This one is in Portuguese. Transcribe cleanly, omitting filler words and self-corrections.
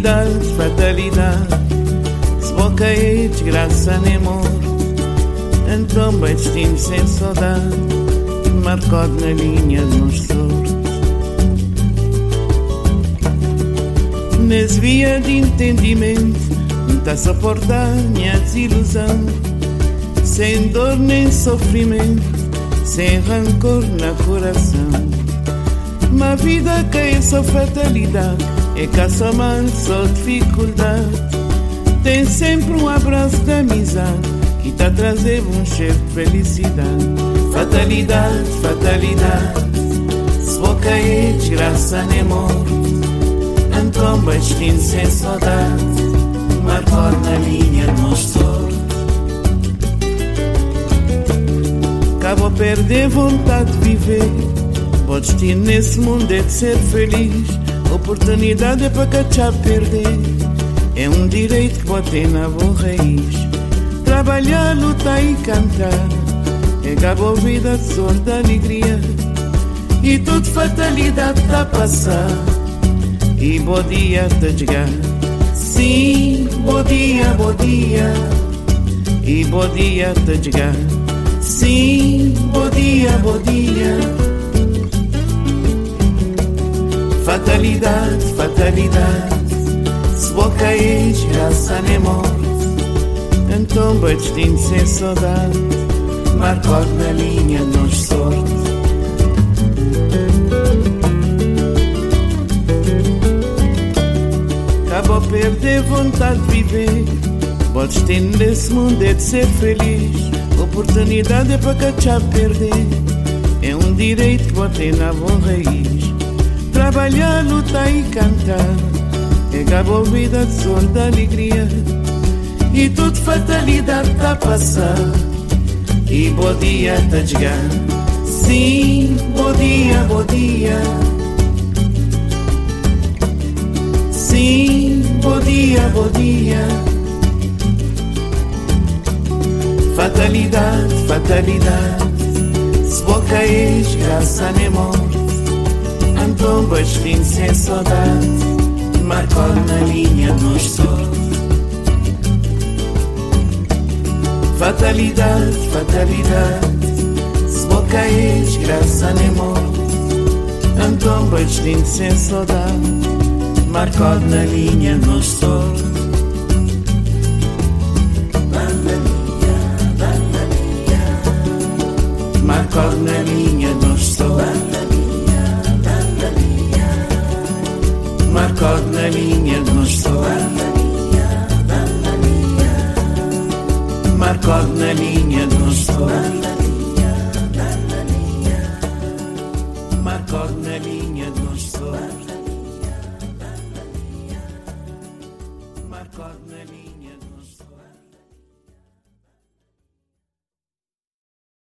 Fatalidade, fatalidade, se boca é desgraça nem amor, então bem destino sem saudade, marcado na linha de nos sorte. Nas vias de entendimento, não está a suportar minha desilusão, sem dor nem sofrimento, sem rancor na coração. Uma vida que é só fatalidade, é caça mal, só dificuldade. Tem sempre um abraço de amizade que está a trazer um cheiro de felicidade. Fatalidade, fatalidade, se boca é desgraça nem morte, então destino sem saudade, marcou na linha de nós sorte. Acabo a perder vontade de viver, o destino nesse mundo é de ser feliz. Oportunidade é para cachar perder, é um direito que botei na boa raiz. Trabalhar, lutar e cantar, é cabo a vida de sorte, alegria, e tudo fatalidade está a passar, e bom dia está a chegar. Sim, bom dia, e bom dia está a chegar. Sim, bom dia. Fatalidade, fatalidade, se boca é desgraça nem morte, então bem destino sem saudade, marcado na linha de nós sorte. Acabo a perder vontade de viver, o destino desse mundo é de ser feliz. Oportunidade é para cachar perder, é um direito que botei na boa raiz. Trabalhar, lutar e cantar, é cabo a vida de sorte, de alegria, e tudo fatalidade está a passar, e bom dia está a chegar. Sim, bom dia. Sim, bom dia. Fatalidade, fatalidade, se boca é desgraça nem morte, então destino sem saudade, marcou na linha de nós sorte. Fatalidade, fatalidade, se boca é desgraça nem morte, então destino sem saudade, marcou na linha de nós sorte. Marcado na linha de nós sorte, marcado na linha de nós sorte, marcado na linha de nós sorte.